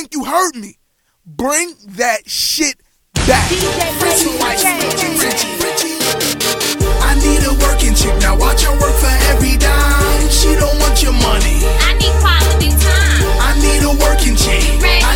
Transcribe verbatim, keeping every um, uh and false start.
think you heard me. Bring that shit back. Richie, Richie, Richie, Richie. I need a working chick. Now watch her work for every dime. She don't want your money. I need quality time. I need a working chick.